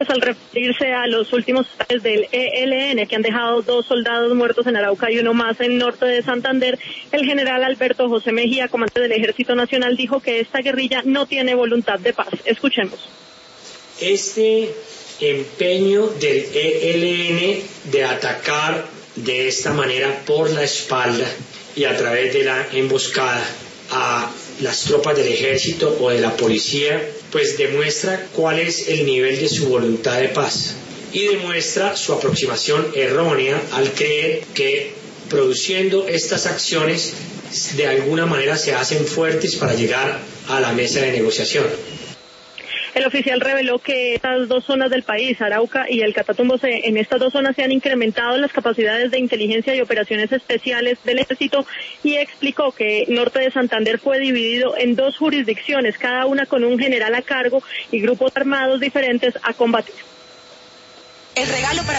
al referirse a los últimos ataques del ELN que han dejado 2 soldados muertos en Arauca y uno más en norte de Santander, el general Alberto José Mejía, comandante del Ejército Nacional, dijo que esta guerrilla no tiene voluntad de paz. Escuchemos. Este empeño del ELN de atacar de esta manera por la espalda y a través de la emboscada a las tropas del ejército o de la policía, pues demuestra cuál es el nivel de su voluntad de paz y demuestra su aproximación errónea al creer que produciendo estas acciones de alguna manera se hacen fuertes para llegar a la mesa de negociación. El oficial reveló que estas 2 zonas del país, Arauca y el Catatumbo, en estas 2 zonas se han incrementado las capacidades de inteligencia y operaciones especiales del ejército y explicó que norte de Santander fue dividido en 2 jurisdicciones, cada una con un general a cargo y grupos armados diferentes a combatir. El regalo para